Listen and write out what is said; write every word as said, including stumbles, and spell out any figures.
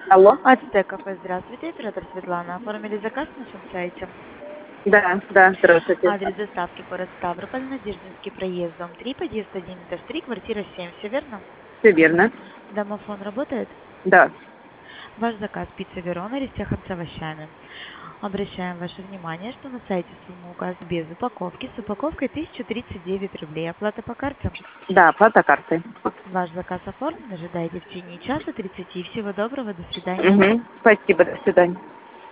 Алло? Ацтек кафе, здравствуйте, оператор Светлана. Оформили заказ на нашем сайте. Да, да, здравствуйте. Адрес доставки город Ставрополь, Надеждинский проезд, дом три, подъезд один, этаж три, квартира семь. Все верно? Все верно. Домофон работает? Да. Ваш заказ пицца Верона, рестяхан с овощами. Обращаем ваше внимание, что на сайте сумма указана без упаковки. С упаковкой тысяча тридцать девять рублей. Оплата по карте. Да, оплата картой. Ваш заказ оформлен. Ожидайте в течение часа тридцати. Всего доброго. До свидания. Угу. Спасибо, до свидания.